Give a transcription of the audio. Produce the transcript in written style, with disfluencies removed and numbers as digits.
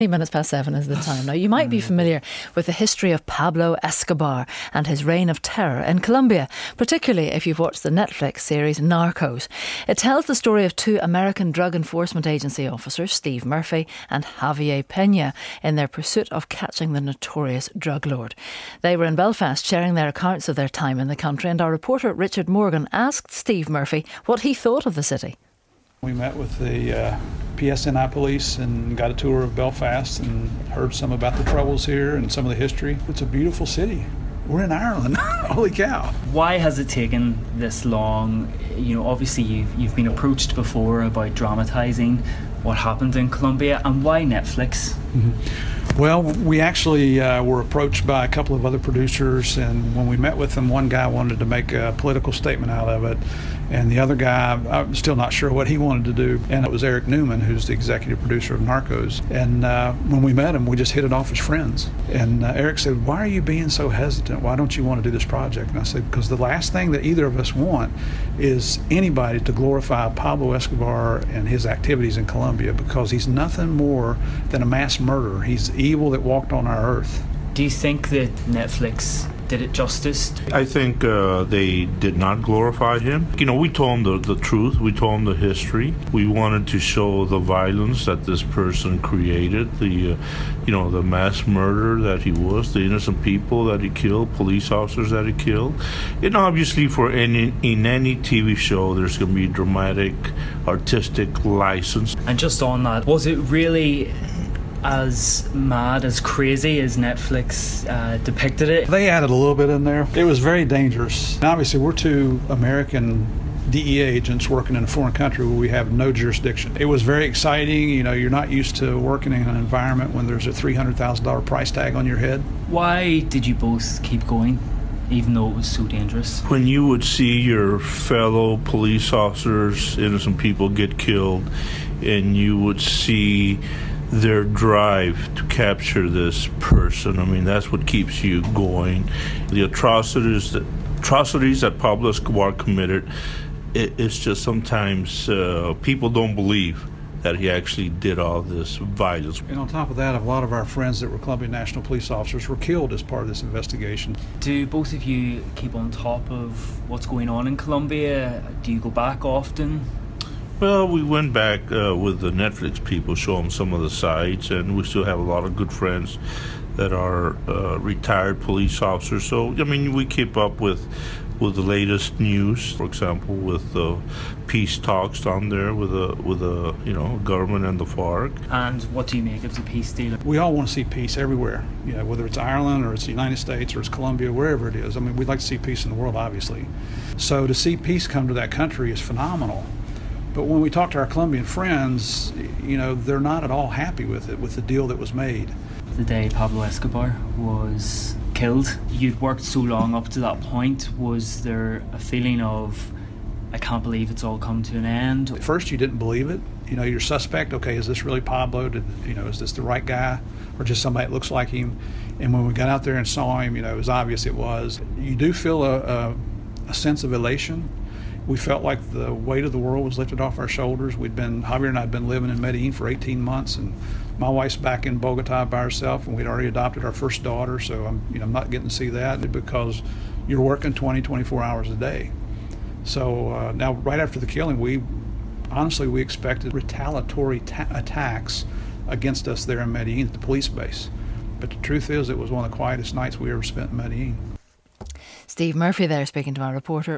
7 is the time. Now, you might be familiar with the history of Pablo Escobar and his reign of terror in Colombia, particularly if you've watched the Netflix series Narcos. It tells the story of two American Drug Enforcement Agency officers, Steve Murphy and Javier Peña, in their pursuit of catching the notorious drug lord. They were in Belfast sharing their accounts of their time in the country, and our reporter Richard Morgan asked Steve Murphy what he thought of the city. We met with the PSNI police and got a tour of Belfast and heard some about the troubles here and some of the history. It's a beautiful city. We're in Ireland. Holy cow. Why has it taken this long? You know, obviously you've been approached before about dramatising what happened in Colombia, and why Netflix? Mm-hmm. Well, we actually were approached by a couple of other producers, and when we met with them, one guy wanted to make a political statement out of it, and the other guy, I'm still not sure what he wanted to do, and it was Eric Newman, who's the executive producer of Narcos. And when we met him, we just hit it off as friends. And Eric said, "Why are you being so hesitant? Why don't you want to do this project?" And I said, "Because the last thing that either of us want is anybody to glorify Pablo Escobar and his activities in Colombia, because he's nothing more than a mass murderer. He's evil that walked on our earth." Do you think that Netflix did it justice? I think they did not glorify him. You know, we told him the truth. We told him the history. We wanted to show the violence that this person created, the mass murder that he was, the innocent people that he killed, police officers that he killed. And obviously, in any TV show, there's going to be dramatic, artistic license. And just on that, was it really as mad, as crazy as Netflix depicted it? They added a little bit in there. It was very dangerous. And obviously, we're two American DEA agents working in a foreign country where we have no jurisdiction. It was very exciting. You know, you're not used to working in an environment when there's a $300,000 price tag on your head. Why did you both keep going, even though it was so dangerous? When you would see your fellow police officers, innocent people get killed, and you would see their drive to capture this person, I mean, that's what keeps you going. The atrocities that Pablo Escobar committed, it's just sometimes people don't believe that he actually did all this violence. And on top of that, a lot of our friends that were Colombia National Police officers were killed as part of this investigation. Do both of you keep on top of what's going on in Colombia? Do you go back often? Well, we went back with the Netflix people, show them some of the sites, and we still have a lot of good friends that are retired police officers. So, I mean, we keep up with the latest news. For example, with the peace talks down there with the government and the FARC. And what do you make of the peace deal? We all want to see peace everywhere. You know, whether it's Ireland or it's the United States or it's Colombia, wherever it is. I mean, we'd like to see peace in the world, obviously. So to see peace come to that country is phenomenal. But when we talk to our Colombian friends, you know, they're not at all happy with it, with the deal that was made. The day Pablo Escobar was killed, you'd worked so long up to that point. Was there a feeling of, I can't believe it's all come to an end? At first you didn't believe it. You know, you're suspect, okay, is this really Pablo? Is this the right guy? Or just somebody that looks like him? And when we got out there and saw him, you know, it was obvious it was. You do feel a sense of elation. We felt like the weight of the world was lifted off our shoulders. Javier and I had been living in Medellin for 18 months, and my wife's back in Bogota by herself, and we'd already adopted our first daughter, so I'm not getting to see that because you're working 24 hours a day. So now, right after the killing, we expected retaliatory attacks against us there in Medellin at the police base. But the truth is, it was one of the quietest nights we ever spent in Medellin. Steve Murphy there speaking to our reporter